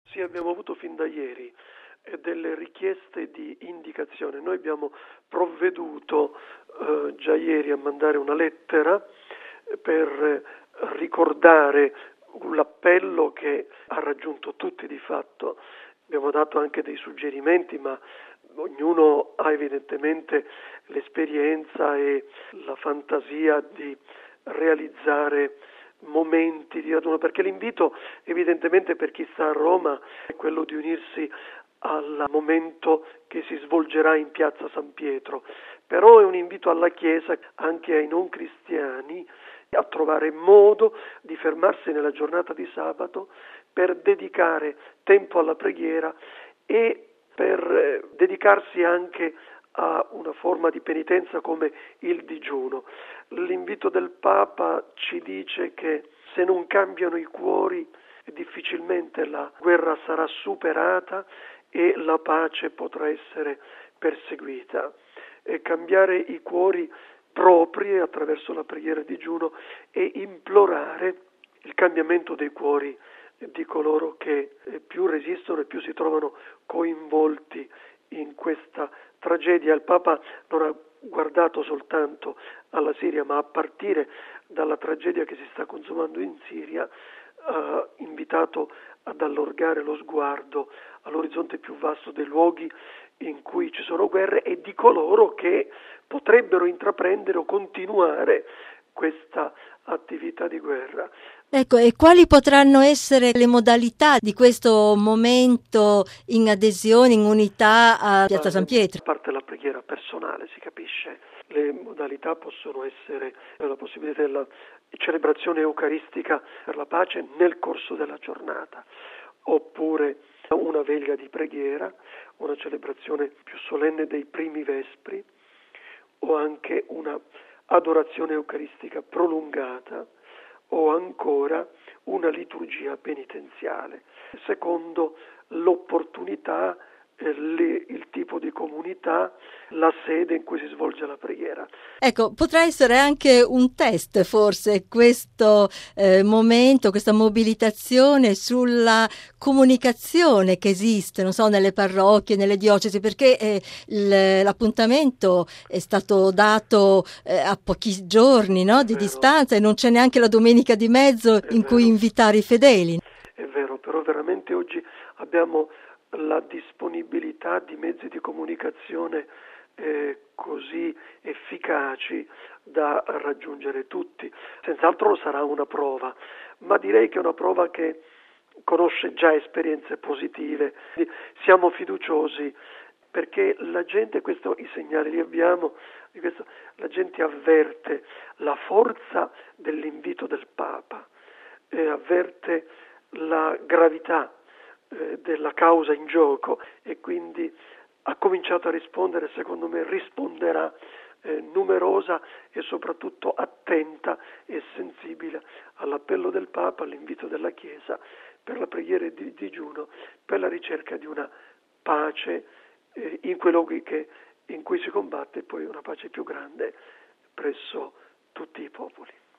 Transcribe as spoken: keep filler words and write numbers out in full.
Sì, abbiamo avuto fin da ieri eh, delle richieste di indicazione. Noi abbiamo provveduto eh, già ieri a mandare una lettera eh, per eh, ricordare l'appello che ha raggiunto tutti di fatto. Abbiamo dato anche dei suggerimenti, ma ognuno ha evidentemente l'esperienza e la fantasia di realizzare momenti di raduno, perché l'invito evidentemente per chi sta a Roma è quello di unirsi al momento che si svolgerà in piazza San Pietro, però è un invito alla Chiesa, anche ai non cristiani, a trovare modo di fermarsi nella giornata di sabato per dedicare tempo alla preghiera e per eh, dedicarsi anche a una forma di penitenza come il digiuno. L'invito del Papa ci dice che se non cambiano i cuori difficilmente la guerra sarà superata e la pace potrà essere perseguita. E cambiare i cuori propri attraverso la preghiera di digiuno e implorare il cambiamento dei cuori di coloro che più resistono e più si trovano coinvolti in questa tragedia. Il Papa non ha guardato soltanto alla Siria, ma a partire dalla tragedia che si sta consumando in Siria, ha invitato ad allargare lo sguardo all'orizzonte più vasto dei luoghi in cui ci sono guerre e di coloro che potrebbero intraprendere o continuare questa attività di guerra. Ecco, e quali potranno essere le modalità di questo momento in adesione, in unità a Piazza San Pietro? A parte la preghiera personale, si capisce, le modalità possono essere la possibilità della celebrazione eucaristica per la pace nel corso della giornata, oppure una veglia di preghiera, una celebrazione più solenne dei primi vespri, o anche una adorazione eucaristica prolungata, o ancora una liturgia penitenziale, secondo l'opportunità, eh, le, il tipo di comunità, la sede in cui si svolge la preghiera. Ecco, potrà essere anche un test forse questo eh, momento, questa mobilitazione sulla comunicazione che esiste, non so, nelle parrocchie, nelle diocesi, perché eh, il, l'appuntamento è stato dato eh, a pochi giorni, no, di distanza, e non c'è neanche la domenica di mezzo È in vero. cui invitare i fedeli. È vero, però veramente oggi abbiamo la disponibilità di mezzi di comunicazione eh, così efficaci da raggiungere tutti. Senz'altro sarà una prova, ma direi che è una prova che conosce già esperienze positive. Siamo fiduciosi perché la gente, questo i segnali li abbiamo, di questo, la gente avverte la forza dell'invito del Papa, eh, avverte la gravità eh, della causa in gioco e quindi ha cominciato a rispondere, secondo me risponderà eh, numerosa e soprattutto attenta e sensibile all'appello del Papa, all'invito della Chiesa per la preghiera di digiuno, per la ricerca di una pace eh, in quei luoghi che, in cui si combatte poi una pace più grande presso tutti i popoli.